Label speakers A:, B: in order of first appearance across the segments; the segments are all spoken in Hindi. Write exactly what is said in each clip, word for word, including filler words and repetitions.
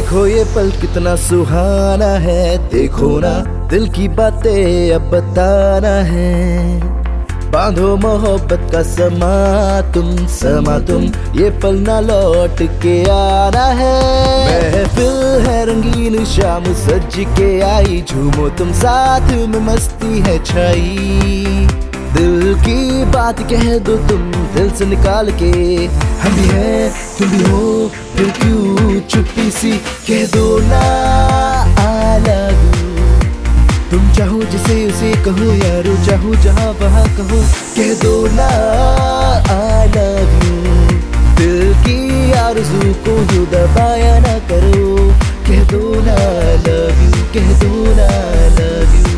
A: देखो ये पल कितना सुहाना है, देखो ना दिल की बातें अब बताना है। बांधो मोहब्बत का समा तुम समा तुम, ये पल ना लौट के आना है। महफिल है रंगीन शाम सज के आई, झूमो तुम साथ में मस्ती है छाई। दिल की बात कह दो तुम दिल से निकाल के, हम भी हैं तुम भी हो फिर क्यों चुप्पी सी कह दो ना I love you। तुम चाहो जिसे उसे कहो यारो, चाहो जहाँ वहाँ कहो कह दो ना I love you। दिल की आरज़ू को यूं दबाया ना करो, कह दो ना I love you, कह दो ना I love you।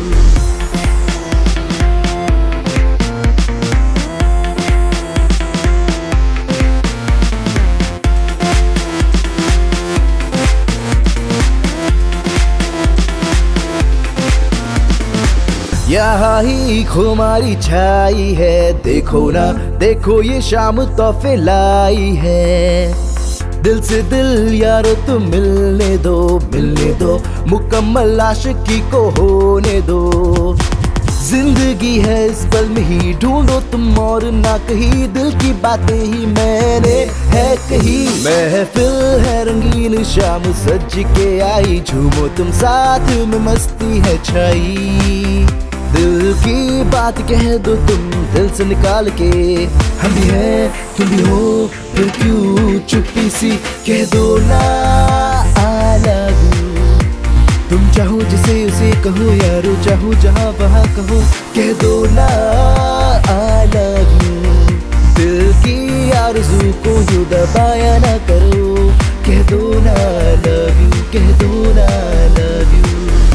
A: यहाँ ही खुमारी छाई है, देखो ना देखो ये शाम तोहफे लाई है। दिल से दिल यारो तुम मिलने दो मिलने दो, मुकम्मल आशिकी को होने दो। जिंदगी है इस पल में ही ढूंढो तुम और ना कहीं, दिल की बातें ही मैंने है कही। महफिल है रंगीन शाम सज के आई, झूमो तुम साथ में मस्ती है छाई। दिल की बात कह दो तुम दिल से निकाल के, हम भी हैं तुम भी हो फिर क्यों चुप्पी सी कह दो ना I love you। तुम चाहो जिसे उसे कहो यारो, चाहो जहाँ वहाँ कहो कह दो ना I love you। दिल की आरज़ू को यूं दबाया ना करो, कह दो ना I love you, कह दो ना I love you।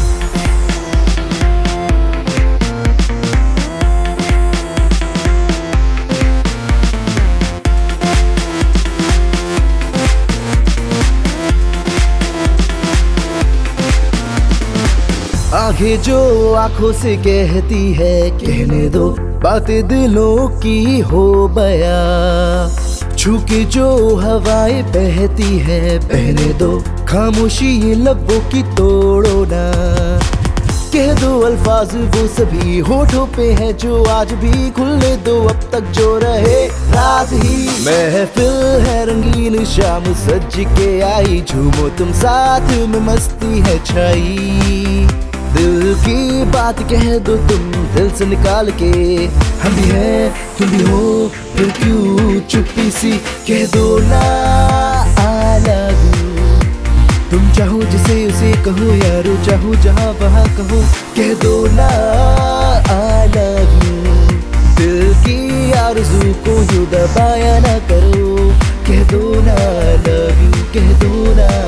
A: आंखें जो आंखों से कहती है कहने दो, बातें दिलों की हो बया। छू के जो हवाएं बहती है बहने दो, खामोशी ये लबों की तोड़ो ना। कह दो अल्फाज वो सभी होठों पे है जो आज भी खुलने दो, अब तक जो रहे राज ही। महफिल है रंगीन शाम सज के आई, झूमो तुम साथ में मस्ती है छाई। दिल की बात कह दो तुम दिल से निकाल के, हम भी हैं तुम भी हो फिर क्यों चुप्पी सी कह दो ना I love you। तुम चाहो जिसे उसे कहो यारो, चाहो जहाँ वहाँ कहो कह दो ना I love you। दिल की आरज़ू को यूं दबाया ना करो, कह दो ना I love you, कह दो ना।